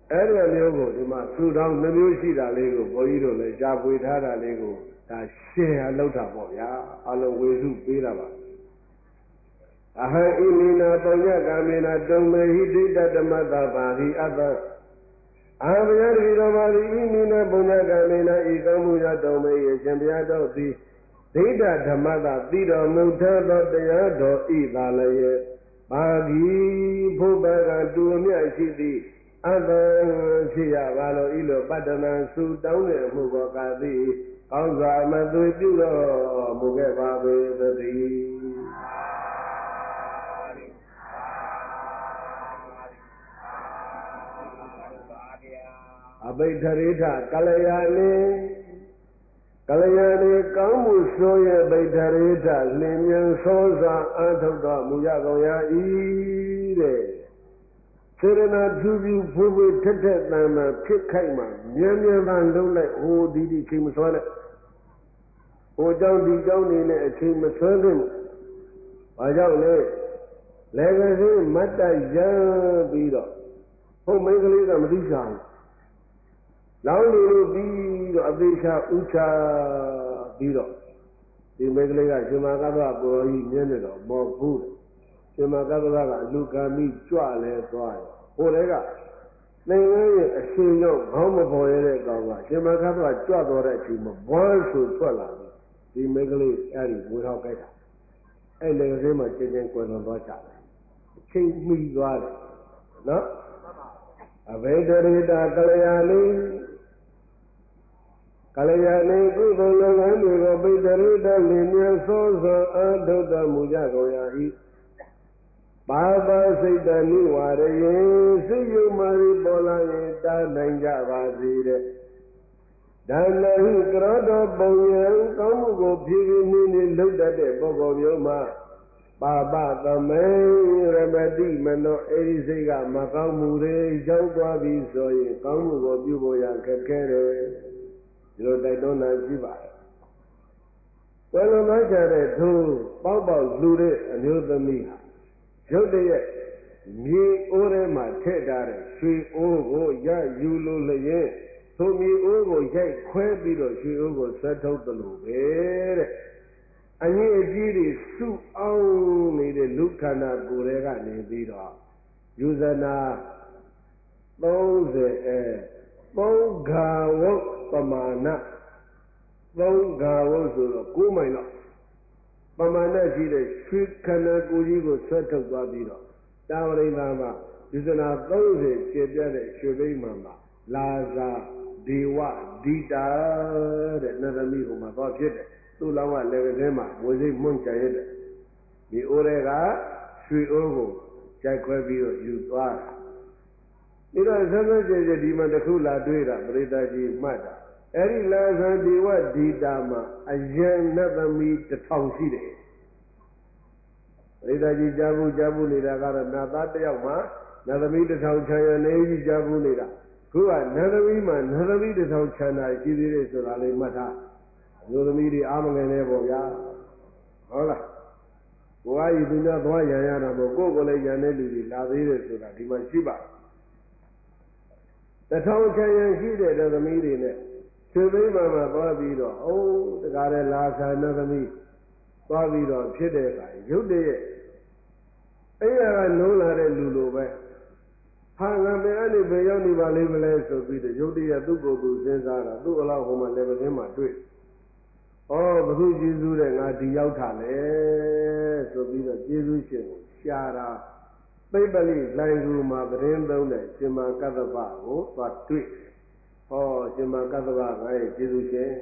အဲ့ဒီမျိုးကိုဒီမှာသူတော်နှမျိုးရှိတာလေးကိုဘုန်းကြီးတို့လည်းရှားပွေထားတာလေးကိုဒါရှင်ဟာလောက်တာပေါ့ဗျာအလုံးဝေစုပေးတာပါအဟံဣမိနာပုညကာမေနာတုံမေဟိဒိဋ္ဌဓမ္မတပါဟိအတ္တအာဘယတိတော်ပါသည်ဣမိနာပုညကာမေနာဤကောင်းမှုရတုံမေယရှင်ဘုရားတော်သည်ဒိဋ္ဌဓမ္မတသိတော်မူသောတရားတော်ဤသာလည်းပါပြီဘုဗ္ဗကတူအမြတ်ရှိသည်အတ္တဖြစ်ရပါလို့ဤလိုပတ္တနာစုတောင်းတဲ့မှုဘောကသည်ကောင်းစွာမသွေပြုတော်မူခဲ့ပါပေသတည်းအဘိဓရိထကလျာဏီကလျာဏီကောင်းမှုဆိုရဲ့ဗိဓရိထလင်းမြန်သောစွာအာထုတ်တော်မူရကုန်ရာ၏တဲ့စေရနာသူပြုဖို့ဖို့ထက်ထက်တန်တန်ဖြစ်ခိုက်မှမြန်မြန်သာလုံးလိုက်ဟိုဒီချိန်မစွဲနဲ့ဟိုเจ้าဒီเจ้าနေနဲ့အချိန်မစွဲသင့်ဘူးဘာကြောင့်လဲလည်းကလေးမတ်တရမ်းပြီးတော့ဟုတ်မိန်းကလေးကမသိချဘူးလောင်းလူလူပြီးတော့အသေးချာဥချပြီးတော့ဒီမိန်းကလေးကရှင်မကသဗ္ဗကိုရောကြီးမြင်နေတော့မော်ဘူးရှင်မကသဗ္ဗကအလူကံပြီးကြွလဲသွားရောဟိုတဲကသင်္ကန်းရဲ့အရှင်ရောက်ခေါင်းမပေါ်ရတဲ့ကောင်ကရှင်မကသဗ္ဗကြွတော်တဲ့အချိန်မှာဘွားဆိုထွက်လာပြီဒီမိန်းကလေးအဲ့ဒီဝေထောက်ကြိုက်တာအဲ့လေကလေးမှချင်းချင်းကွယ်လွန်သွားကြတယ်အချိန်မှီသွားတယ်နော်အဘိဓရိတာကလျာဏီကလျာဏီကုသိုလ်လုပ်ငန်းတွေကိုဘိဓရိတလင်းမြသောသောအာထုတော်မူကြကုန်ရာ၏ပါပါစိတ်တနိဝရယေစိတ်ယုံမာရီပေါ်လာရင်တားနိုင်ကြပါစေတဲ့ဒါနဟိကရောတော်ပုံရံကောင်းမှုကိုဖြည်းဖြည်းနည်းနည်းလုပ်တတ်တဲ့ပုဂ္ဂိုလ်မျိုးမှာပါပသမေရမတိမနောအဲဒီစိတ်ကမကောင်းမှုတွေရောက်သွားပြီဆိုရင်ကောင်းမှုကိုပြုဖို့ရခက်ခဲတယ်ဒီလိုတိုက်တွန်းတာရှိပါတယ်ဘယ်လိုမှကြတဲ့သူပေါက်ပေါက်လူတဲ့အမျိုးသမီးဟာရုပ်တရက်မြေအိုးထဲမှာထည့်ထားတဲ့ရွှေအိုးကိုရယူလို့လျင်သို့မြေအိုးကိုရိုက်ခွဲပြီးတော့ရွှေအိုးကိုဆွဲထုတ်တယ်လို့ပဲတဲ့အရင်အကြီးတွေစုအောင်နေတဲ့လူခန္ဓာကိုယ်တွေကနေပြီးတော့ယူဇနာ30သုံးဂါဝုတ်ပမာဏ3ဂါဝုတ်ဆိုတော့9မိုင်လောက်ပမာဏရှိတဲ့ရွှေခန္ဓာကိုယ်ကြီးကိုဆွဲထုတ်သွားပြီးတော့တာဝရိန္ဒာမှာယူဇနာ30ကျေပြတဲ့ရွှေဘိမှန်မှာလာသာဒေဝဒိတာတဲ့နတ်သမီးဟိုမှာသွားဖြစ်တယ်သူ့လောင်းကလည်းကလေးမှာဝေစိတ်မွန့်ကြရတဲ့ဒီအိုးတွေကရွှေအိုးကိုကြိုက်ခွဲပြီးတော့ယူသွားတာဒီတော့ဆက်ဆက်ကြကြဒီမှာတစ်ခုလာတွေ့တာပရိသတ်ကြီးမှတ်တာအဲ့ဒီလာဇံဒေဝဒိတာမှာအယံနတ်သမီး1000ရှိတယ်ပရိသတ်ကြီးကြားဘူးနေတာကတော့နတ်သားတစ်ယောက်မှာနတ်သမီး1000ချမ်းရနေကြီးကြားဘူးနေတာခုကနတ်သမီးမှာနတ်သမီး1000ချမ်းသာရှိသေးတယ်ဆိုတာလေးမှတ်ထားမျိုးသမီးတွေအားမငယ်နဲ့ပေါ့ဗျာဟုတ်လားကိုယ်ကဤသူများသွားရန်ရတာမို့ကိုယ်ကိုလည်းရန်တဲ့လူတွေလာသေးတယ်ဆိုတာဒီမှာရှိပါ1000ချမ်းရရှိတဲ့သမီးတွေနဲ့ရွှေသိမ်းမှာသွားပြီးတော့အိုးတကားတဲ့လာဆာနသမီးသွားပြီးတော့ဖြစ်တဲ့အခါရုပ်တရက်အဲ့ရကနိုးလာတဲ့လူလိုပဲဟာငါမင်းအဲ့ဒီဘယ်ရောက်နေပါလိမ့်မလဲဆိုပြီးတော့ရုပ်တရက်သူ့ကိုယ်သူစဉ်းစားတာသူ့အလောက်ဟိုမှာလည်းပင်မှာတွေ့ဩဘုသူကျေးဇူးတဲ့ငါဒီရောက်တာလေဆိုပြီးတော့ကျေးဇူးရှင်ကိုရှာတာသိပ္ပလိလိုင်ကူမှာသတင်းသုံးတဲ့ရှင်မကတ္တဗကိုသွားတွေ့ဟောရှင်မကတ္တဗငါရဲ့ကျေးဇူးရှင်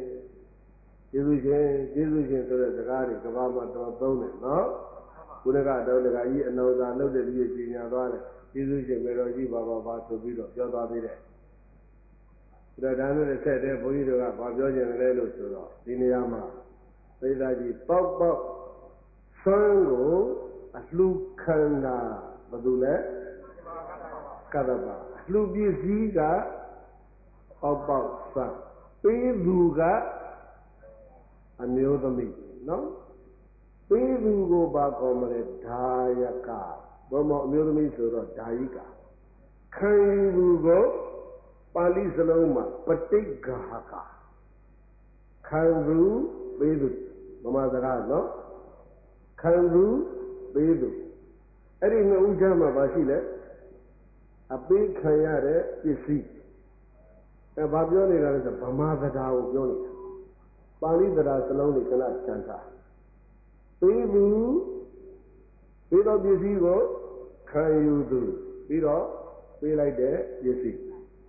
ဆိုတဲ့စကားတွေကဘာမှတော့သုံးတယ်နော်ခုနကတော့တခါကြီးအနောင်စာလုပ်တဲ့လူကြီးပညာသွားတယ်ကျေးဇူးရှင်မေတော်ကြီးဘာဆိုပြီးတော့ပြောသွားသေးတယ်ဒါနဲ့ဆက်တဲ့ဘုန်းကြီးတို့ကဘာပြောကြတယ်လဲလို့ဆိုတော့ဒီနေရာမှာသိသားကြီးပေါက်ဆွမ်းကိုအလှခံတာဘာလို့လဲကတ္တဗအလှပစ္စည်းကပေါက်ဆွမ်းပေးသူကအမျိုးသမီးနော်ပေးသူကိုဘာခေါ်မလဲဒါယကဘုံမအမျိုးသမီးဆိုတော့ဒါယိကခံယူသူကိုပါဠိစလုံးမှာပဋိက္ခာကခံသူပေးသူဗမာစကားနော်ခံသူပေးသူအဲ့ဒီနှစ်ဦးကြားမှာပါရှိလဲအပေးခံရတဲ့ပစ္စည်းဘာပြောနေတာလဲဆိုဗမာစကားကိုပြောနေတာပါဠိစကားစလုံးတွေခဏချမ်းသာပေးသူပေးသောပစ္စည်းကိုခံယူသူပြီးတော့ပေးလိုက်တဲ့ပစ္စည်း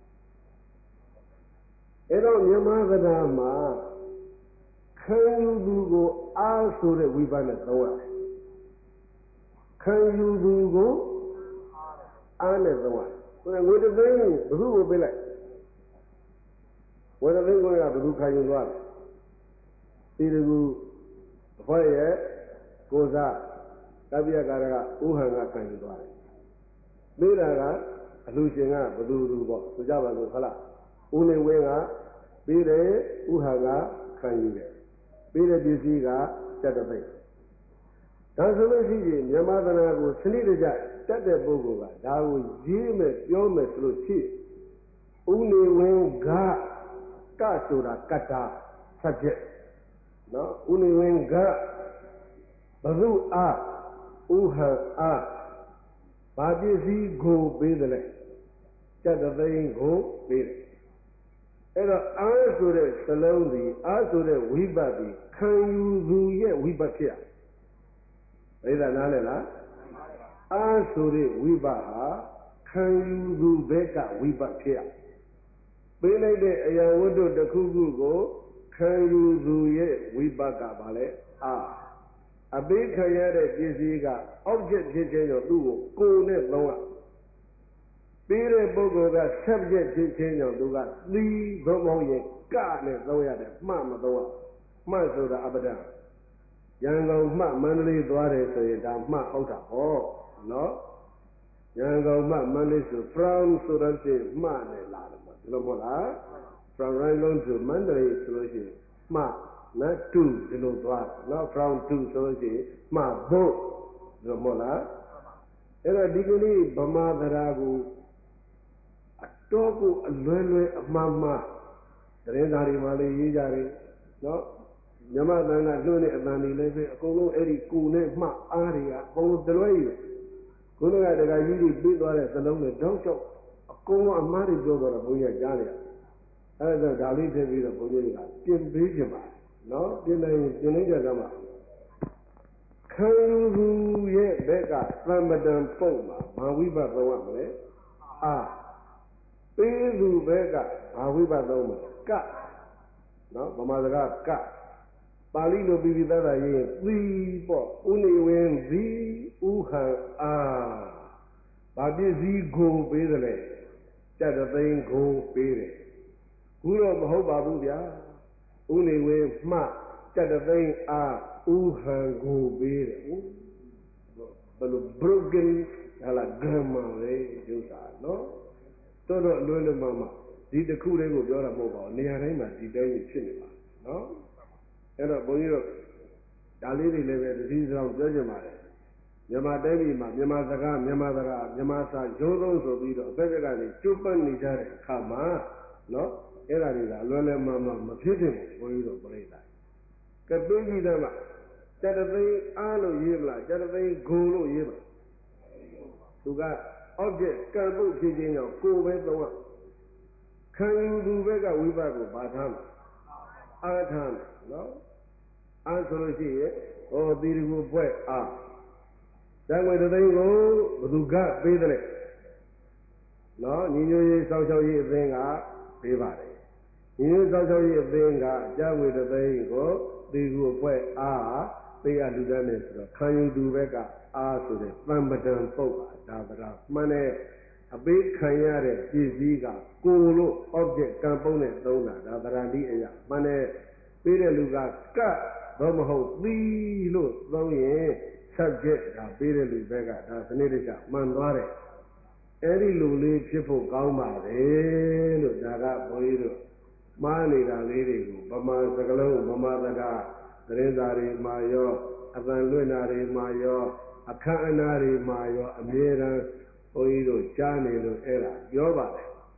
အဲ့တော့မြန်မာစကားမှာခံယူသူကိုအားဆိုတဲ့ဝိပဿနာသုံးရတယ်ခံယူသူကိုအားနဲ့သုံးရတယ်ငွေတစ်သိန်းကိုဘယ်သူ့ကိုပေးလိုက်ငွေတစ်သိန်းကိုကဘယ်သူခံယူသွားလဲဒီတကူအဖွဲရဲ့ကိုစားကပ္ပိယကာရကဥဟံကခံယူသွားတယ်ပေးတာကအလူရှင်ကဘယ်သူပေါ့ဆိုကြပါစို့ဟုတ်လားဦးနေဝင်းကပေးတယ်ဥဟံကခံယူတယ်ပေးတဲ့ပစ္စည်းကတတ်တဲ့သိဒါဆိုလို့ရှိရင်မြန်မာသနာကိုစနစ်တကျတတ်တဲ့ပုဂ္ဂိုလ်ကဒါကိုရေးမယ်ပြောမယ်ဆိုလို့ရှိဦးနေဝင်းကဆိုတာကတ္တာ subject နော်ဦးနေဝင်းကဘုသူအားဥဟံအားဘာပစ္စည်းကိုပေးတယ်လဲတတ်တဲ့သိကိုပေးတယ်အဲ့တော့အားဆိုတဲ့စလုံးဒီအားဆိုတဲ့ဝိပဿနာခံယူသူရဲ့ဝိပဿဖြစ်ရပြိဿနားလဲလားအားဆိုတဲ့ဝိပဿဟာခံယူသူဘက်ကဝိပဿဖြစ်ရပေးလိုက်တဲ့အရာဝတ္ထုတစ်ခုခုကိုခံယူသူရဲ့ဝိပဿကပါလဲအားအပေးခံရတဲ့ပစ္စည်းက object ဖြစ်ခြင်းကြောင့်သူ့ကိုကိုယ်နဲ့သုံးရပေးတဲ့ပုဂ္ဂိုလ်က subject ဖြစ်ခြင်းကြောင့်သူကသီသို့မဟုတ်ရင်ကနဲ့သုံးရတယ်မှမသုံးရမှဆိုတာအပဒံရန်ကုန်မှမန္တလေးသွားတယ်ဆိုရင်ဒါမှဟုတ်တာဟောနော်ရန်ကုန်မှမန္တလေးဆို from ဆိုတော့ချင်းမှနဲ့လာတယ်ပေါ့ဒီလိုမဟုတ်လား from Rangoon to Mandalay ဆိုလို့ရှိရင်မှနော် to ဒီလိုသွားနော် from to ဆိုလို့ရှိရင်မှဘုတ်ဒီလိုမဟုတ်လားအဲ့တော့ဒီကနေ့ဗမာသရာကိုအတော်ကိုအလွယ်လွယ်အမှားမှားသတင်းစာတွေမှာလည်းရေးကြတယ်နော်မြမတန်ကလွှင့်တဲ့အတန်တွေလည်းပဲအကုန်လုံးအဲ့ဒီကိုနဲ့မှအားတွေကအကုန်လုံးတလွဲကြီးပဲခုနကတခါကြီးတွေပြီးသွားတဲ့သလုံးနဲ့တောက်လျှောက်အကုန်လုံးအမှားတွေပြောတော့ဘုန်းကြီးကကြားလိုက်အဲ့ဒါဒါလေးထည့်ပြီးတော့ဘုန်းကြီးကပြင်ပေးကြပါနော်ပြင်နိုင်ပြင်လိုက်ကြသမှာခံယူသူရဲ့ဘက်ကသမ္ပတံပုံမှာဘာဝိပဿသုံးရမလဲအာပေးသူဘက်ကဘာဝိပဿသုံးမလဲကနော်ဗမာစကားကပါဠိလိုပြီးပြီးသားသားရေးရင်သီပေါ့ဥနေဝင်သီဥဟံအာဘာပစ္စည်းကိုပေးတယ်လေတတ်တဲ့သိန်းကိုပေးတယ်ခုတော့မဟုတ်ပါဘူးဗျာဥနေဝင်မှတတ်တဲ့သိန်းအာဥဟံကိုပေးတယ်ဘယ်လို broken ဟာလား grammar ပဲဒုစာနော်တော်တော်လွယ်လွယ်မှာဒီတစ်ခုတည်းကိုပြောတာမဟုတ်ပါဘူးနေရာတိုင်းမှာဒီတိုင်းဖြစ်နေပါနော်အဲ့တော့ဘုန်းကြီးတို့ဒါလေးတွေလည်းပဲတတိယဆောင်ပြောကြပါလေမြန်မာတိုင်းပြည်မှာမြန်မာစကားမြန်မာစကားမြန်မာစာရိုးသုံးဆိုပြီးတော့အဘက်ဘက်ကနေကျုပ်ပတ်နေကြတဲ့အခါမှာနော်အဲ့ဒါတွေကလွယ်လွယ်မှာမဖြစ်သင့်ဘူးဘုန်းကြီးတို့ပြိဿကပိဋိဒမတတသိန်းအားလို့ရေးမလားတတသိန်းဂုံလို့ရေးမလားသူက object ကံပုတ်ဖြစ်ခြင်းကြောင့်ကိုယ်ပဲသုံးရခံယူသူဘက်ကဝိပဿကိုဘာထားမှာအားထားမှာနော်အားဆိုလို့ရှိရင်ဟောသီရကိုဖွဲ့အားတန်ွယ်တသိန်းကိုဘသူကပေးတယ်လေနော်ညီညွတ်ရေးစောင့်ရှောက်ရေးအသင်းကပေးပါတယ်ညီညွတ်စောင့်ရှောက်ရေးအသင်းကတန်ွယ်တသိန်းကိုသီရကိုဖွဲ့အားပေးရလူတန်းနေဆိုတော့ခံယူသူဘက်ကအားဆိုတဲ့သံပဒံပုတ်ပါဒါသရာမှန်တဲ့အပေးခံရတဲ့ပစ္စည်းကကိုလို့ object ကံပုံးနဲ့သုံးတာဒါသရာတိအရာမှန်တဲ့ပေးတဲ့လူကတော့မဟုတ်သီလို့သုံးရင် subject ဒါပေးတဲ့လူဘက်ကဒါစနစ်တကျမှန်သွားတယ်အဲ့ဒီလူလေးဖြစ်ဖို့ကောင်းပါတယ်လို့ဒါကဘုန်းကြီးတို့မှားနေတာလေးတွေကိုဗမာစကားလုံးဗမာစကားသတင်းစာတွေမှာရောအသံလွှင့်တာတွေမှာရောအခမ်းအနားတွေမှာရောအမြဲတမ်းဘုန်းကြီးတို့ကြားနေလို့အဲ့ဒါပြောပါတယ်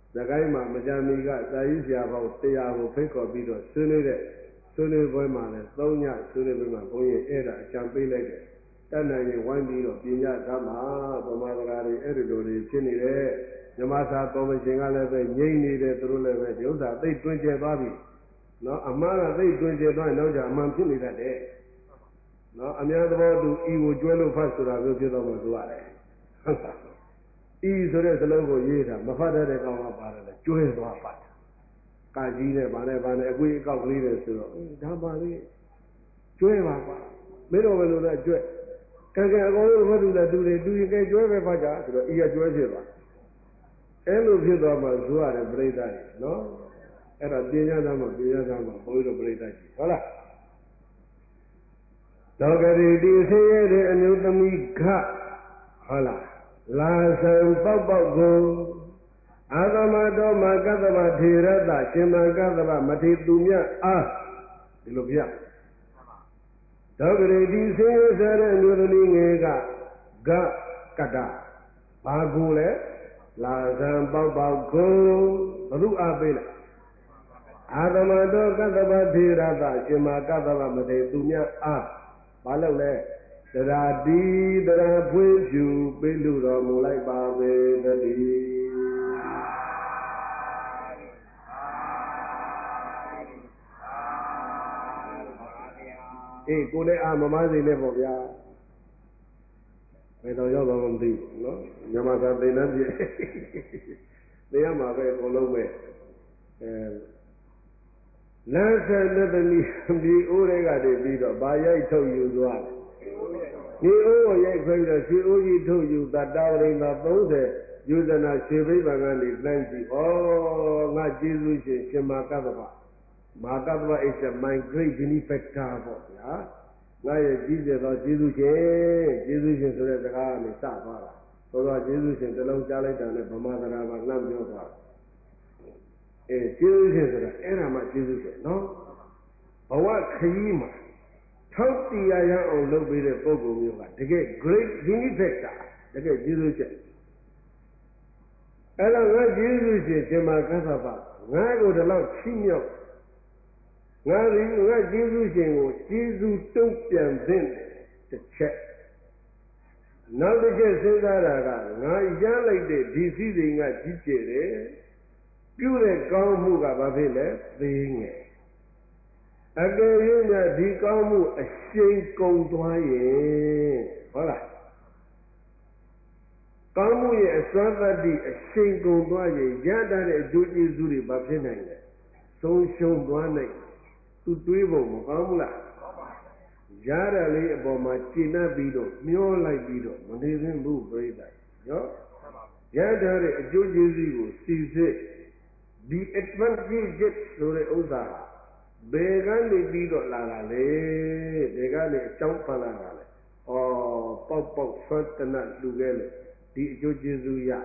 The guy Majamiga, Daisia about Tiago Pico, sooner women, Sonia, sooner women, Boy, Era, Champagne later. Then I one deal of Pina Dama, Bomadari, Eridori, Chinny, Yamasa, Comishingale, Yeni, the Trule, Yosa, they 20 Bobby. No, Amara, they 20 by no Jaman Chini that day. No, I'm not about to eat Juelo Pastura, will get over to I. Easily the logo Yeta, my father, they come up out of the Jules of Fat. Kajine, Banevana, we got leaders to Damali. Jueva, middle of that Juel. Can I go over to that? Do you get Jueva Faja to the Ia Jueva? Elu Pidama, Zua, and Breda, no? And a Dinadama, boy of Breda. Hola. Dogari, do you say it and you to me cut? Hola. Lasan Papago Adamado Magadaba Tirada, Shimagadaba, Matitumia, Dilubia. Dogre, these things are a new Ga Kata Bagule, Lasan Papago, Ru Abela Adamado Gadaba Tirada, Shimagadaba, Matitumia, Balole. There are deed that are with you, Beluda, Mulai Babe, the deed. Eh, go there, I'm a mazzy level, yeah. I don't know on thee, no? Yamasa, they love you. They are my way, Colombe. Last time, the Urega de Vido, Baya told you to ask. You owe she told you that down in the those using a Shiva plenty. Oh, not Jesus, Shimakava. Makava is my great benefactor. Yeah, now Jesus or Jesus is the Rami Sapa. So Jesus is the long challenge and the Bamadara Magnam Yoga. Jesus is the Enama Jesus, no? But what Kayima? How the Aya on low be the Bogo Yoga? They get great benefactor. They get Jesus. And I Jesus is Shimakava. Now go the Lord Chimio. Now Jesus took them then to check. Now the just say that now young like the deceiving a teacher, pure calm who got a villa, being it. Again, the calm a shame come to I. Hola. Calm a swathy a shame come to I, Yada a duty zuri babina. So shown one night. To Duivo, Mugamula. Yara lay about my China beetle, Mio like beetle, when they didn't move very that. Yo? Yada a Jojizu sees it. The advantage so the Oza. Begani beetle la le, Begani champala. Oh, Pop, Fantana, Lugale, the Jojizu ya.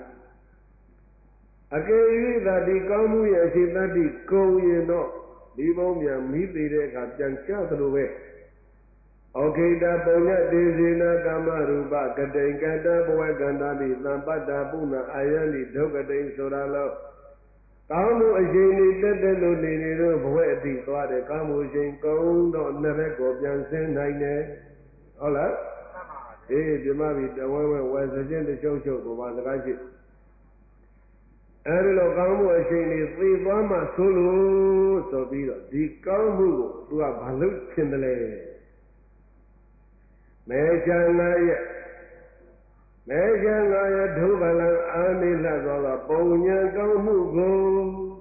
Again, that the Gamu Yashina, go ye know. Livomia Mibide Kajanka the way. Okay, the Bonya Dizina Gamaruba, Gadengada, Boagandali, Nambada Buna, Ayani, Dogadin Soralo. Kamu Ajini, Dedeluni, Boeti, Twade, Kamu Jinko, no Nareko, Jansen, Nine. Hola? Eh, the Mavi, the woman was a gentle show for the Gaji. And the Gamu Ashini, 3 Bama Sulu, so be the Gamu, who are Balut in the lane. Mejanaya, Dubalan, Anila, Bonya Gamu,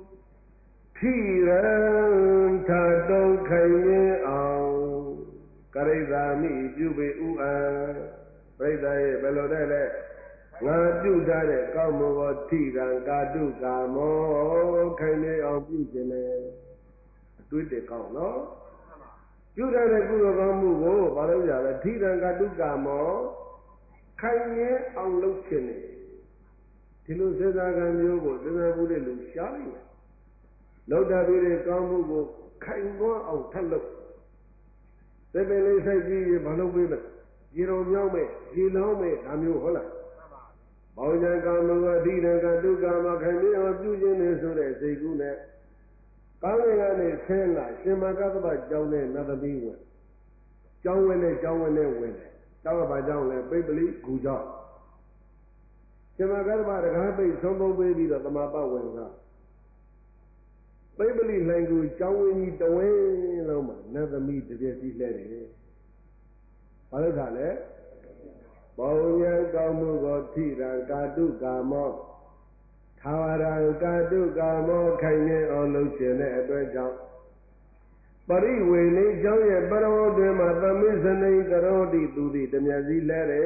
Tiran, Tadon, Kaye, Karizami, Jubi, Ua, Preda, Belodele. Nga do that, come over Tiran, Gadu, Gamo, Kane of Bujene. Do it, come, no? You that a good of Amugo, Balaja, Tiran, Gadu, Gamo, Kane on Luchene. Tilo says I can go, then I would look shy. No David, Gamugo, Kango on Talo. The Belay says, Balobi, you don't know me, I'm you, Hola. ဘောင်ဉဏ်ကာမဂုဏ်အဓိရကဒုက္ခမခံမြင်အောင်ပြုခြင်းနဲ့ဆိုတဲ့စိတ်ကူးနဲ့ကောင်းကင်ကနေဆင်းလာရှင်မကသဗ္ဗကျောင်းနဲ့နတ်သမီးဝင်ကျောင်းဝင်နဲ့ကျောင်းဝင်နဲ့ဝင်တယ်ကျောင်းကဘာကျောင်းလဲပိပ္ပလိဂူကျောင်းရှင်မကသဗ္ဗတကားပိတ်ဆုံးသုံးပေးပြီးတော့တမပဝင်လာပိပ္ပလိလှိုင်ကူကျောင်းဝင်ကြီးတဝင်းလုံးမှာနတ်သမီးတစ်ပြည့်စီလှဲတယ်ဘာလို့ခါလဲဘောဉံကောင်းမှုကိုထိရန်ကာတုကာမောသာဝရံကာတုကာမောခိုင်နေအောင်လုပ်ခြင်းတဲ့အတွက်ကြောင့်ပရိဝေနေကျောင်းရဲ့ပရဝုတ်တွင်မှာသမိစနိကရောတိသူသည်တမျက်စီလဲတယ်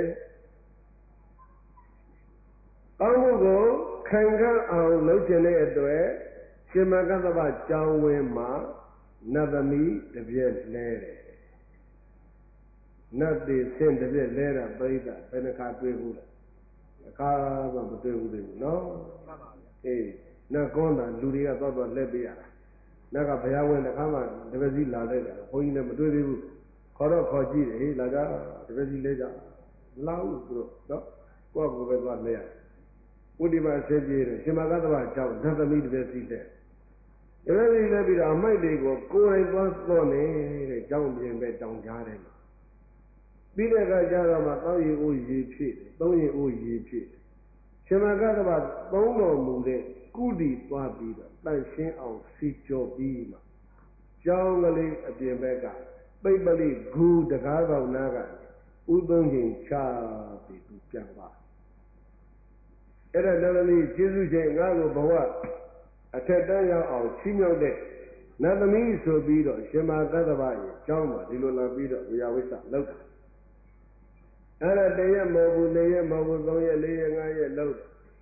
ကောင်းမှုကိုခိုင်ခံ့အောင်လုပ်ခြင်းတဲ့အတွက်ရှင်မကသဗ္ဗကျောင်းဝင်းမှာနတ်သမီးတစ်ပြည့်လဲတယ်နတ်သေးဆင့်တစ်ပြည့်လဲတာပြိဿဘယ်နှခါတွေ့ဘူးလဲအခါမှမတွေ့ဘူးသေးဘူးနော်မှန်ပါဗျာအေးနတ်ကောတာလူတွေကတော့လဲပေးရတာနတ်ကဘုရားဝင်တစ်ခါမှတပည့်စီလာလိုက်တာဘုန်းကြီးလည်းမတွေ့သေးဘူးခေါ်တော့ခေါ်ကြည့်တယ်ဟေးလာကြတပည့်စီလဲကြမလာဘူးသူတို့နော်ကိုယ့်ကိုယ်ပဲသွားလဲရဥဒိမဆင်းပြေးတယ်ရှင်မကသဗ္ဗကြောင့်နတ်သမီးတပည့်စီလဲတပည့်စီလဲပြီးတော့အမိုက်တွေကိုကိုယ်တိုင်သွားသွန်းနေတဲ့ကြောင်းပြင်ပဲတောင်ကြားထဲမှာပြီးတဲ့အခါကျတော့မှတောင်းရီအိုးရေဖြစ်တယ်သုံးရီအိုးရေဖြစ်တယ်ရှင်မကသဗ္ဗသုံးတော်မူတဲ့ကုတီသွားပြီးတော့တန့်ရှင်းအောင်စီကြောပြီးမှကျောင်းကလေးအပြင်ဘက်ကပိပ္ပလိဂူတကားတော်နာကနေဥသုံးချိန်ချပြီးသူပြန်ပါအဲ့ဒါတော်သမီးကျေးဇူးရှင်ငါ့ကိုဘဝအထက်တန်းရောက်အောင်ချီးမြှောက်တဲ့နတ်သမီးဆိုပြီးတော့ရှင်မကသဗ္ဗရဲ့ကျောင်းမှာဒီလိုလာပြီးတော့ဝေယဝိစ္စလောက်တာအဲ့ဒါတရက်မဟုတ်ဘူး2ရက်မဟုတ်ဘူး3ရက်4ရက်5ရက်လောက်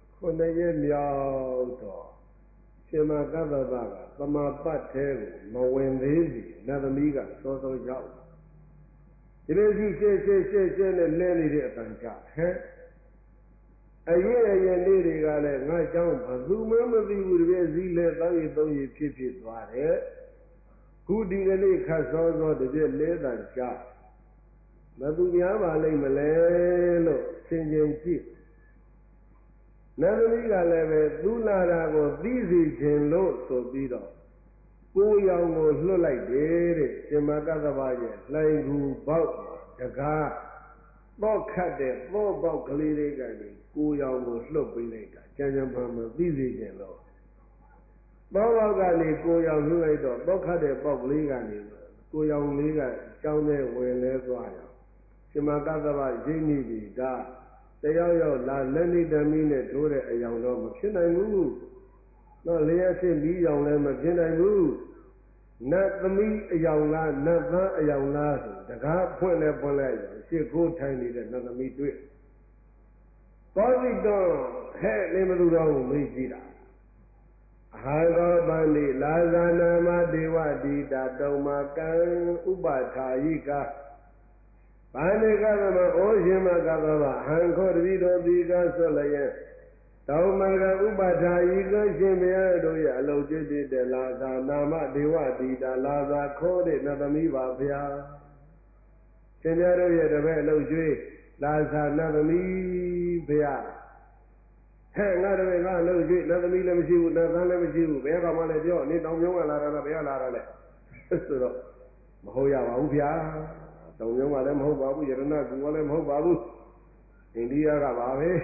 9ရက်မြောက်တော့ရှင်မကသဗ္ဗကသမာပတ်သေးကိုမဝင်သေးစီနတ်သမီးကစောစောရောက်ဒီလိုရှိရှေ့နဲ့လဲနေတဲ့အတန်ကြဟဲ့အရင်လေးတွေကလည်းငါเจ้าဘသူမှမသိဘူးတပြည့်စည်းလဲတောင်းရီသုံးရီဖြစ်သွားတယ်ခုဒီကနေ့ခတ်စောစောတပြည့်လဲတန်ကြဘသူများပါလိမ့်မလဲလို့ဆင်ခြင်ကြည့်နတ်သမီးကလည်းပဲသူလာတာကိုသိစီခြင်းလို့ဆိုပြီးတော့ကိုယ်ရောင်ကိုလွတ်လိုက်တယ်တဲ့ရှင်မကသဗ္ဗရဲ့လှိုင်ကူပေါက်တကားတော့ခတ်တဲ့သောပေါက်ကလေးတွေကနေကိုယ်ရောင်ကိုလွတ်ပေးလိုက်တာကြံကြံမှန်မှန်သိစီခြင်းလို့သောပေါက်ကနေကိုယ်ရောင်လွတ်လိုက်တော့တော့ခတ်တဲ့ပေါက်ကလေးကနေကိုယ်ရောင်လေးကကြောင်းထဲဝင်လဲသွားရောရှင်မကသဗ္ဗရိပ်မိပြီဒါတယောက်ယောက်လာလက်နေတမီးနဲ့ထိုးတဲ့အယောင်တော့မဖြစ်နိုင်ဘူးတော့လျှက်စစ်ပြီးရောင်လည်းမဖြစ်နိုင်ဘူးနတ်သမီးအယောင်လားနတ်သားအယောင်လားဆိုတကားဖွင့်လဲဖွင့်လိုက်ရောရှစ်ခိုးထိုင်နေတဲ့နတ်သမီးတွေ့သောစိတော့ဟဲ့နေမသူတော်ကိုမေးကြည့်တာအာရောပန္တိလာဇာနာမဒေဝတိတာတုံမကံဥပထာယိကာဘာနေကသမဩရှင်မကသဗ္ဗဟံခောတတိတော်ဒီကဆွလျက်တောမကဥပထာယိကရှင်ဘုရားတို့ရဲ့အလုံးကျွတ်တဲ့လာဇာနာမဒေဝတိတာလာဇာခေါ်တဲ့နတ်သမီးပါဗျာရှင်ဘုရားတို့ရဲ့တပည့်အလုံးကျွေးလာဇာနတ်သမီးဗျာဟဲ့ငါတို့ငါအလုံးကျွေးနတ်သမီးလည်းမရှိဘူးနတ်သားလည်းမရှိဘူးဘယ်ကောင်မှလည်းပြောနေတောင်ပြုံးကလာတာလားဘယ်ကလာတာလဲဆိုတော့မဟုတ်ရပါဘူးဗျာတောင်ပြုံးကလည်းမဟုတ်ပါဘူးယရဏကူကလည်းမဟုတ်ပါဘူးအိန္ဒိယကပါပဲ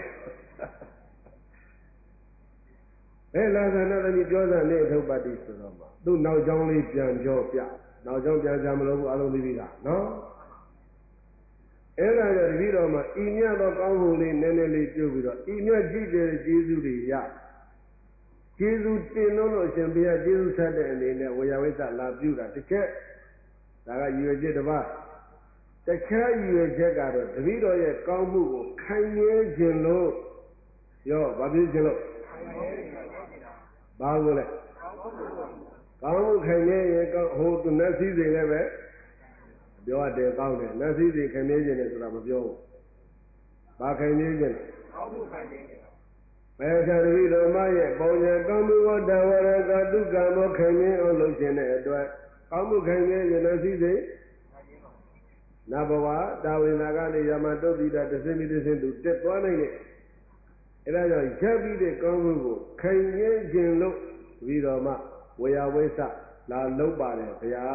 လာဇာနသမီးပြောစနဲ့ထုတ်ပါတိဆိုတော့မှသူ့နောက်ကြောင်းလေးပြန်ပြောပြနောက်ကြောင်းပြန်ကြမလို့ဘူးအလုံးသိပြီလားနော်အဲ့ဒါကြောင့်တပည့်တော်မှာဤမြတ်သောကောင်းမှုလေးနည်းနည်းလေးပြုပြီးတော့ဤမြတ်ကြည့်တဲ့ကျေးဇူးတွေရကျေးဇူးတင်လို့ရှင်ဘုရားကျေးဇူးဆက်တဲ့အနေနဲ့ဝေယဝိသလာပြုတာတစ်ချက်ဒါကရည်ရွယ်ချက်တစ်ပါးတခြားရည်ရွယ်ချက်ကတော့တပည့်တော်ရဲ့ကောင်းမှုကိုခံရခြင်းလို့ရောဘာဖြစ်ခြင်းလို့ဘာကိုလဲကောင်းမှုခံရရင်ကောင်းဟိုသူနတ်စည်းစိမ်လည်းပဲပြောရတယ်ကောင်းတယ်နတ်စည်းစိမ်ခံရခြင်းတယ်ဆိုတာမပြောဘူးဘာခံရခြင်းလဲကောင်းမှုခံရခြင်းဘယ်သာတပည့်တော်မရဲ့ပုံညာကောင်းမှုဝတ္တဝရကဒုက္ခမောခံရအောင်လုပ်ခြင်းတဲ့အတွက်ကောင်းမှုခံရရင်နတ်စည်းစိမ်နဘဝတာဝိနာကနေယမတုတ်တိတာတစင်းပြီးတစင်းသူတက်သွားနိုင်တယ်အဲ့ဒါကြောင့်ရပ်ပြီးတဲ့ကောင်းမှုကိုခိုင်မြဲခြင်းလို့ပြီးတော့မှဝေယဝိသလာလုံးပါတယ်ဗျာ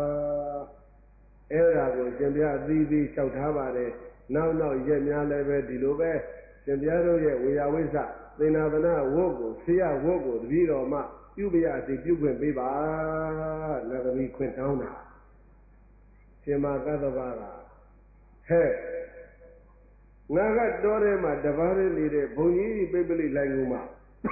အဲ့ဒါကိုရှင်ဘုရားအသီးသီးလျှောက်ထားပါတယ်နောက်ရက်များလည်းပဲဒီလိုပဲရှင်ဘုရားတို့ရဲ့ဝေယဝိသသေနာသနာဝတ်ကိုဆေယဝတ်ကိုတပည့်တော်မှပြုပရစီပြုခွင့်ပေးပါနတ်သမီးခွင့်တောင်းတာရှင်မကတ္တဗကဟဲ့ငါကတော်ထဲမှာတပါးလေးနေတဲ့ဘုံကြီးပိပ္ပလိလိုင်ကူမှာ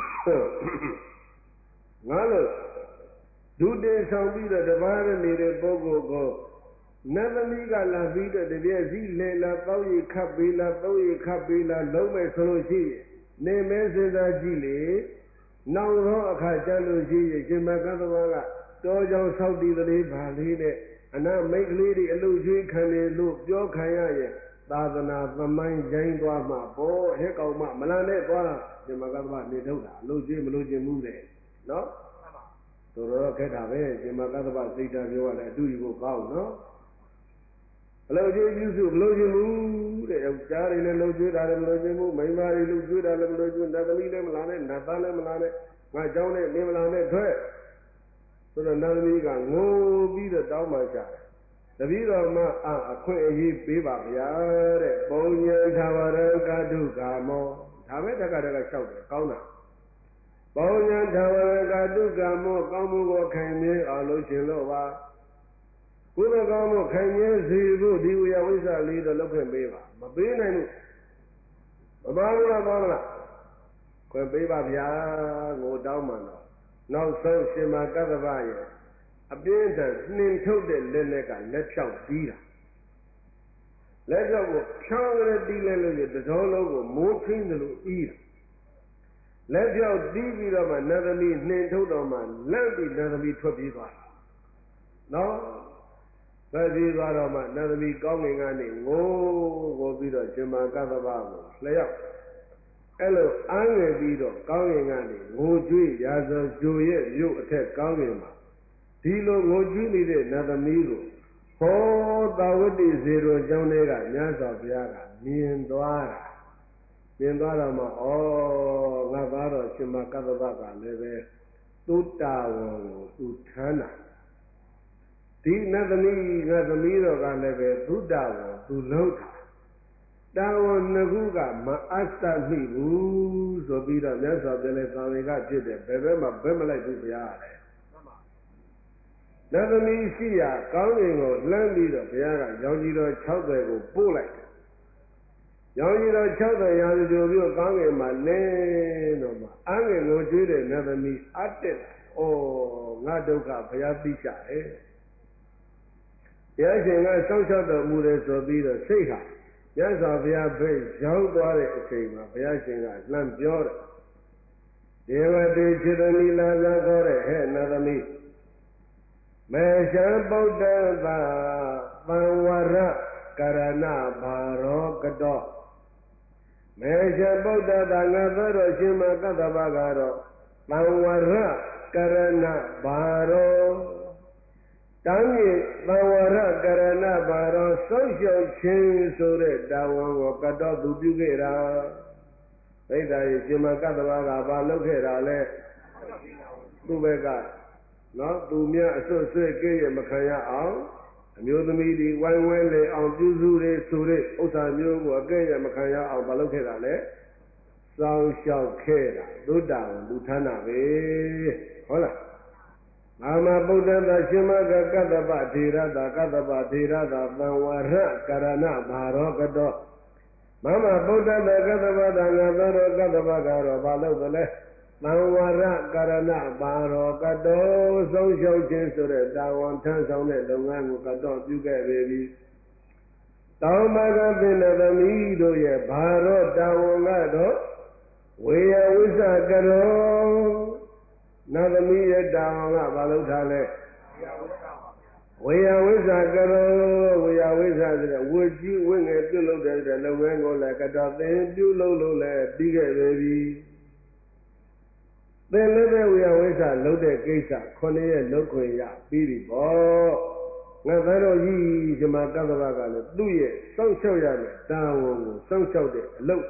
ငါလို့ဒုတင်ဆောင်ပြီးတော့တပါးလေးနေတဲ့ပုဂ္ဂိုလ်ကိုနတ်သမီးကလာပြီးတော့တပြည့်စည်းလေလာတောက်ရခပ်ပေးလာတောက်ရခပ်ပေးလာလုံးမဲ့ဆိုလို့ရှိရင်နေမဲစဉ်းစားကြည့်လေနောက်တော့အခါကျလို့ရှိရင်ရှင်မကတ္တဗကတော်ကြောင်ဆောက်တည်တဲ့ဗာလေးနဲ့အနာမိတ်ကလေးတွေအလုကျွေးခံနေလို့ပြောခံရရဲ့သာသနာသမိုင်းရိုင်းသွားမှာပေါ့ဟဲ့ကောင်မလာနဲ့သွားရှင်မကတ္တဗနေထုတ်တာအလုကျွေးမလို့ခြင်းမှုတဲ့နော်တော်တော်ခက်တာပဲရှင်မကတ္တဗစိတ်ဓာတ်ပြောရတယ်အတူယူဖို့ကောင်းနော်အလုကျွေးပြုစုမလို့ခြင်းမှုတဲ့ယောက်ျားတွေလည်းလှုပ်ကျွေးတာလည်းမလို့ခြင်းမှုမိန်းမတွေလှုပ်ကျွေးတာလည်းမလို့ခြင်းနတ်သမီးလည်းမလာနဲ့နတ်သားလည်းမလာနဲ့ငါเจ้าနဲ့နေမလာနဲ့ထွက်ဆိုတော့နတ်သမီးကငိုပြီးတော့တောင်းပန်ကြတယ်တပည့်တော်မှအခွင့်အရေးပေးပါဗျာတဲ့ပုံညာသာဝရကာတုကာမောဒါပဲတက္ကရာကလျှောက်တယ်ကောင်းတာပုံညာသာဝရကာတုကာမောကောင်းမှုကိုခိုင်မြဲအောင်လုပ်ရှင်လို့ပါကုသိုလ်ကောင်းမှုခိုင်မြဲစေဖို့ဒီဝိယဝိသလေးတော့လုပ်ခွင့်ပေးပါမပေးနိုင်ဘူးမပါဘူးလားပါမလားခွင့်ပေးပါဗျာငိုတောင်းမှတော့နောက်ဆုံးရှင်မကတ္တဗရဲ့အပြင်းထန်နှင်ထုတ်တဲ့လက်နဲ့ကလက်ဖြောက်ပြီးတာလက်ဖြောက်ကိုဖြောင်းရတီးလဲလို့ရတတော်လုံးကိုမိုးခင်းတယ်လို့ပြီးတာလက်ဖြောက်တီးပြီးတော့မှနတ်သမီးနှင်ထုတ်တော့မှလန့်ပြီးနတ်သမီးထွက်ပြေးသွားတာနော်ထွက်ပြေးသွားတော့မှနတ်သမီးကောင်းငင်ကနေငိုပြီးတော့ရှင်မကတ္တဗကိုလျှောက်အဲ့လိုအားငယ်ပြီးတော့ကောင်းငင်ကနေငိုကြွေးရာဇောကြိုရဲ့မြို့အထက်ကောင်းငင်မှာဒီလိုငိုကြွေးနေတဲ့နတ်သမီးကိုဟောသာဝတိဇေရွန်ကျောင်းထဲကမြတ်စွာဘုရားကမြင်သွားတာမြင်သွားတော့မှဩငါသားတော်ရှင်မကတ္တဗကလည်းပဲသုတ္တဝံကိုသူထမ်းတာဒီနတ်သမီးငါသမီးတော်ကလည်းပဲသုတ္တဝံသူလုံးတာတာဝန်နှစ်ခုကမအပ်တမိဘူးဆိုပြီးတော့မြတ်စွာဘုရားလည်းသာဝေကဖြစ်တယ်ဘယ်ဘက်မှဘက်မလိုက်ဘူးဘုရားလည်းနတ်သမီးရှိရာကောင်းကင်ကိုလှမ်းပြီးတော့ဘုရားကရောင်ကြီးတော်60ကိုပို့လိုက်တယ်ရောင်ကြီးတော်60ရာဇဂိုပြုကောင်းကင်မှာလင်းတော့မှအငယ်ကိုကျွေးတဲ့နတ်သမီးအတက်လာဩငါဒုက္ခဘုရားသိချတယ်ဘုရားရှင်ကစောင့်ရှောက်တော်မူတယ်ဆိုပြီးတော့စိတ်ဟာမြတ်စွာဘုရားဖိတ်ရောက်သွားတဲ့အချိန်မှာဘုရားရှင်ကလှမ်းပြောတယ်ဒေဝတေခြေတဏီလာသာခေါ်တဲ့ဟဲ့နတ်သမီးမေရှံဗုဒ္ဓသာသံဝရကရဏဘာရောကတောမေရှံဗုဒ္ဓသာငါသောတော်ရှင်မကတ္တဗကတော့သံဝရကရဏဘာရောတမ်းကြီးသံဝရကရဏဘာရောစောင့်ရှောက်ခြင်းဆိုတဲ့တာဝန်ကိုကတောသူပြုခဲ့တာသိတာရဲ့ရှင်မကတ္တဗကဘာလုပ်ခဲ့တာလဲသူ့ဘက်ကနော်သူများအစွတ်ဆွဲကဲ့ရဲ့မခံရအောင်အမျိုးသမီးတွေဝိုင်းဝဲလေအောင်ပြုစုတွေဆိုတဲ့ဥစ္စာမျိုးကိုအကဲ့ရဲ့မခံရအောင်မလုပ်ခဲ့တာလေစောင်းလျှောက်ခဲ့တာသုတ္တဝံသူဌာနပဲဟုတ်လားမာမဗုဒ္ဓသာရှင်မကကတ္တပထေရတာကတ္တပထေရတာသံဝရကရဏဘာရောကတောမမဗုဒ္ဓသာကတ္တပသာငါသောတော်ကတ္တပကတော့ဘာလို့သလဲသံဝရကရဏဘာရောကတောဆုံးရှုံးခြင်းဆိုတဲ့တာဝန်ထမ်းဆောင်တဲ့လုပ်ငန်းကိုကတောပြုခဲ့ပေပြီတောမကသင်္နသမီးတို့ရဲ့ဘာရောတာဝန်ကတော့ဝေယဝိသကရောနတ်သမီးရဲ့တာဝန်ကဘာလို့ထားလဲဝေယဝိသကရောဝေယဝိသဆိုတဲ့ဝိကြီးဝိငယ်ပြုလုပ်တဲ့လုပ်ငန်းကိုလည်းကတောသင်ပြုလုပ်လို့လည်းပြီးခဲ့ပေပြီသင်လည်းပဲဝိယဝိသလုပ်တဲ့ကိစ္စ9ရက်လုပ်ခွင့်ရပြီးပြီပေါ့ငါသားတော်ကြီးဇမကတ္တဗကလည်းသူ့ရဲ့စောင့်ရှောက်ရတဲ့တာဝန်ကိုစောင့်ရှောက်တဲ့အလုပ်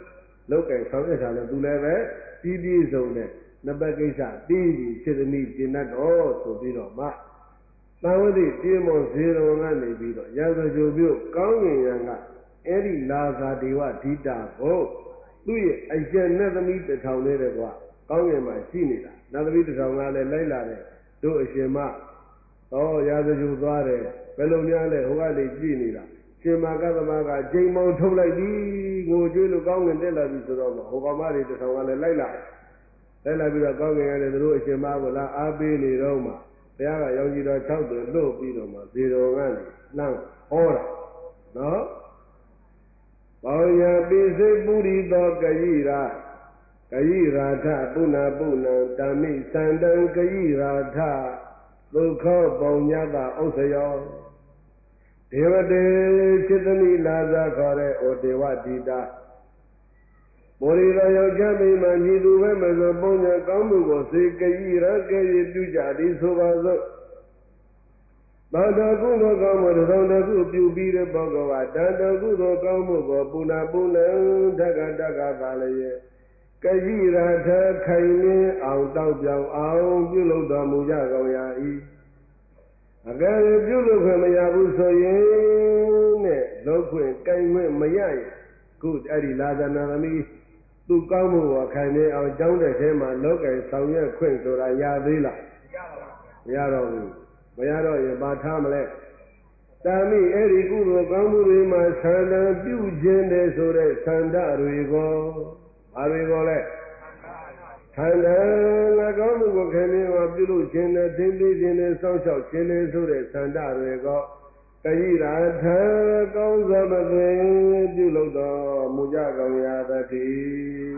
လောက်ကင်ဆောင်ရထားလို့သူလည်းပဲပြီးပြည့်စုံတဲ့နှစ်ပတ်ကိစ္စပြီးပြီဖြစ်သမီးကျင့်တတ်တော်ဆိုပြီးတော့မှသာဝတိပြေမွန်ဇေတော်ကနေပြီးတော့ရာဇဂိုပြုကောင်းငင်ရန်ကအဲ့ဒီလာဇာဒေဝဒိတာကိုသူ့ရဲ့အကျဉ်းနဲ့သမီးတစ်ထောင်လေးတဲ့ကွာကောင်းငင်မှာရှိနေတာနတ်သမီးတစ်ထောင်ကလည်းလိုက်လာတယ်တို့အရှင်မရာဇဂိုသွားတယ်ဘယ်လိုများလဲဟိုကနေကြည့်နေတာရှင်မာကသမကဂျိမ်မောင်ထုတ်လိုက်ပြီငိုကြွေးလို့ကောင်းငင်တက်လာပြီဆိုတော့ဟိုကောင်မတွေတစ်ထောင်ကလည်းလိုက်လာပြီးတော့ကောင်းငင်ရတယ်တို့အရှင်မကလာအားပေးနေတော့မှဘုရားကရောင်ကြီးတော်6သွယ်လွတ်ပြီးတော့မှဇေတော်ကနေလှမ်းဟောတာနော်ပေါညာပိစိပုရိသောကယိရာထပုဏ္ဏပုဏ္ဏဓမ္မိသန္တံကယိရာထဒုက္ခပုံညတဥစ္စယောဒေဝတေจิตမိလာဇာခေါ်တဲ့ဩဒေဝတိတာမောရိသောယောက်ျားမိန်းမညီသူပဲမဆိုပုံညာကောင်းမှုကိုစေကယိရကဲ့ပြုကြသည်ဆိုပါစို့သာတကုသိုလ်ကောင်းမှုတစ်စုံတစ်ခုပြုပြီးတဲ့ပုဂ္ဂိုလ်ကတတကုသိုလ်ကောင်းမှုကိုပုဏ္ဏပုဏ္ဏတက္ကသာလျင်ကယိရာထခိုင်နေအောင်တောက်ပြောင်အောင်ပြုလုပ်တော်မူကြကုန်ရာ၏အကယ်၍ပြုလုပ်ခွင့်မရဘူးဆိုရင်တဲ့လုပ်ခွင့်ကိုင်ခွင့်မရရင်ခုအဲ့ဒီလာဇနာသမီးသူကောင်းမှုကိုခိုင်နေအောင်ကြောင်းတဲ့ထဲမှာလောကီဆောင်ရွက်ခွင့်ဆိုတာရသေးလားမရတော့ဘူးမရတော့ရင်ဘာထားမလဲတာမိအဲ့ဒီကုသိုလ်ကောင်းမှုတွေမှာဆန္ဒပြုခြင်းတဲ့ဆိုတဲ့ဆန္ဒတွေကိုဘာတွေကိုလဲဆန္ဒငါကောင်းမှုကိုခင်ဗျာပြုလို့ခြင်းနဲ့သိသိခြင်းနဲ့စောင့်ရှောက်ခြင်းနဲ့ဆိုတဲ့ဆန္ဒတွေကိုကယိရာထကောင်းစွာမသွင်ပြုလုပ်တော်မူကြကုန်ရာသတည်း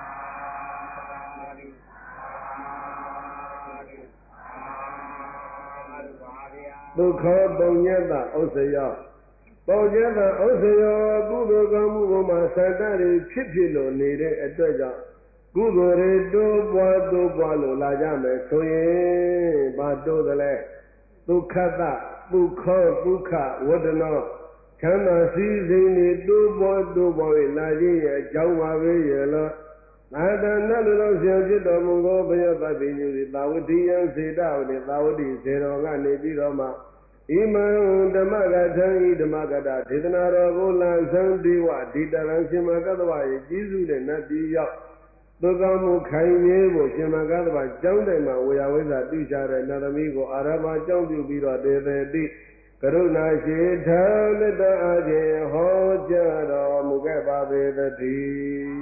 ဒုက္ခပုံညတဥစ္စယောပုံညတဥစ္စယောကုသိုလ်ကောင်းမှုပေါ်မှာသတ္တတွေဖြစ်လို့နေတဲ့အတွက်ကြောင့်ကုသိုလ်တွေတိုးပွားလို့လာကြမယ်ဆိုရင်ဘာတိုးသလဲဒုက္ခတဒုက္ခဒုက္ခဝဒနောချမ်းသာစည်းစိမ်တွေတိုးပွား၍လာခြင်းရဲ့အကြောင်းပါပဲရဲ့လို့သာသနာလူတော်ဆရာဖြစ်တော်မူသောဘုရားသဗ္ဗညုတိသာဝတိယံစေတဝတိသာဝတိဇေတော်ကနေပြီးတော့မှဣမံဓမ္မကထံဤဓမ္မကတဒေသနာတော်ကိုလာဇံဒေဝဒိတရံရှင်မကတ္တဝရဲ့ကြီးစုတဲ့နတ်ပြည်ရောက်သူကောင်းမှုခိုင်မြဲဖို့ရှင်မကတ္တဝကျောင်းတိုင်မှာဝေယဝိဇ္ဇာပြုချတဲ့နတ်သမီးကိုအာရမကျောင်းပြုပြီးတော့တေတေတိကရုဏာရှိထာမေတ္တာအားဖြင့်ဟောကြားတော်မူခဲ့ပါပေသတည်း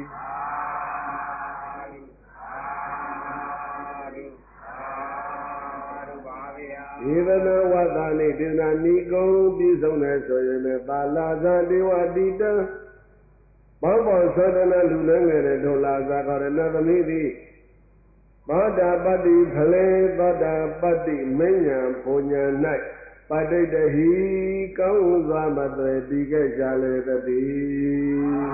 ဒေဝနာဝတ္တနိဒေနာနိကုံပြည့်စုံတယ်ဆိုရင်လည်းသာလာဇာဒေဝတိတံဘောဘောသဒနာလူလည်းငယ်တဲ့ဒုလာဇာခေါ်တဲ့နတ်သမီးသည်သောတာပတ္တိဖလေသောတာပတ္တိမဉ္ဇဉ်ဘုံညာ၌ပဋိတ္တဟိကောင်းစွာမသွေတည်ခဲ့ကြလေသတည်း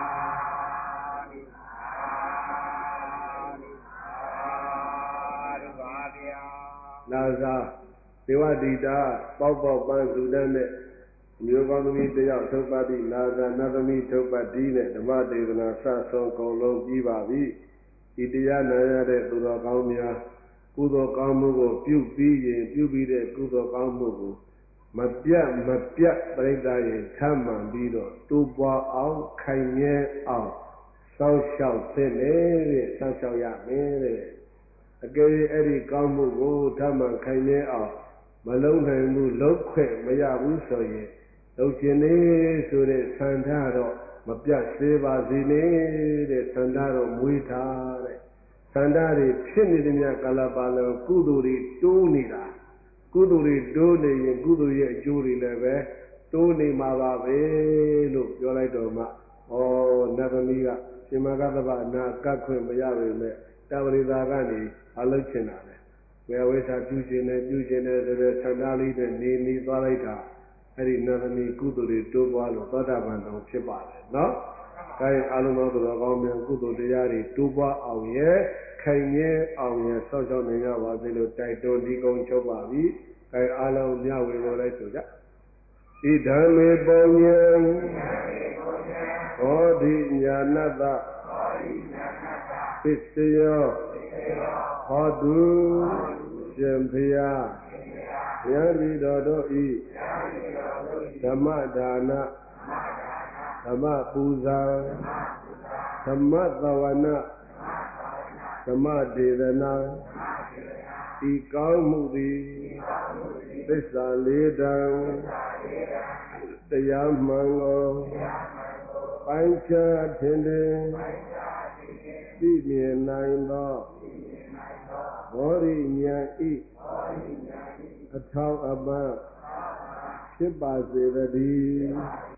လာဇာဒေဝတိတာပေါပန်းစုတန်းနဲ့မျိုးကောင်းသမီးတယောက်ထုတ်ပတ်ပြီးလာဇာနတ်သမီးထုတ်ပတ်ပြီးနဲ့ဓမ္မဒေသနာစဆုံးကုန်လုံးပြီးပါပြီဤတရားနာရတဲ့သူတော်ကောင်းများကုသိုလ်ကောင်းမှုကိုပြုပြီးရင်ပြုပြီးတဲ့ကုသိုလ်ကောင်းမှုကိုမပြတ်ပြိဋ္ဌာရင်ထမ်းမှန်ပြီးတော့တိုးပွားအောင်ခိုင်မြဲအောင်စောင့်ရှောက်သင့်တယ်တဲ့စောင့်ရှောက်ရမယ်တဲ့အကယ်၍အဲ့ဒီကောင်းမှုကိုထမ်းမှန်ခိုင်မြဲအောင်မလုံးနိုင်ဘူးလုံးခွင့်မရဘူးဆိုရင်လုံးကျင်နေဆိုတဲ့ဆန္ဒတော့မပြတ်သေးပါစေနဲ့တဲ့ဆန္ဒတော့မွေးထားတဲ့ဆန္ဒတွေဖြစ်နေတဲ့မြတ်ကာလပါလကုသိုလ်တွေတိုးနေတာကုသိုလ်တွေတိုးနေရင်ကုသိုလ်ရဲ့အကျိုးတွေလည်းပဲတိုးနေမှာပါပဲလို့ပြောလိုက်တော့မှနတ်သမီးကရှင်မကသဗ္ဗနာကတ်ခွင့်မရပေမဲ့တဝရိသာကနေအလုပ်ချင်တာလေဝေဝိသပြုခြင်းနဲ့ဆိုတဲ့ဆန္ဒလေးနဲ့နေသွားလိုက်တာအဲ့ဒီနတ်သမီးကုသိုလ်တွေတိုးပွားလို့သောတာပန်တော်ဖြစ်ပါတယ်နော်။ဒါရင်အလုံးစုံသောကောင်းမြတ်ကုသိုလ်တရားတွေတိုးပွားအောင်ရဲ့ခိုင်မြဲအောင်ရဲ့ဆောက်ရှောက်နိုင်ကြပါစေလို့တိုက်တွန်းဒီကုန်းချုပ်ပါပြီ။ဒါရင်အလုံးမြဝေကိုလိုက်ဆိုကြ။ဣဒံမေပုံညံဘုဘောဓိညာဏတ္တပစ္စယောဟောတုရှင်ဖျားယံတိတော်တို့ဤဓမ္မဒါနဓမ္မပူဇာဓမ္မသဝနာဓမ္မဒေသနာဤကောင်းမှုသည်သစ္စာလေးတံတရားမှန်ကိုပိုင်းခြားထင်ထင်သိမြင်နိုင်သောဘောဓိဉာဏ်ဤအထောက်အပံ့ဖြစ်ပါစေတည်း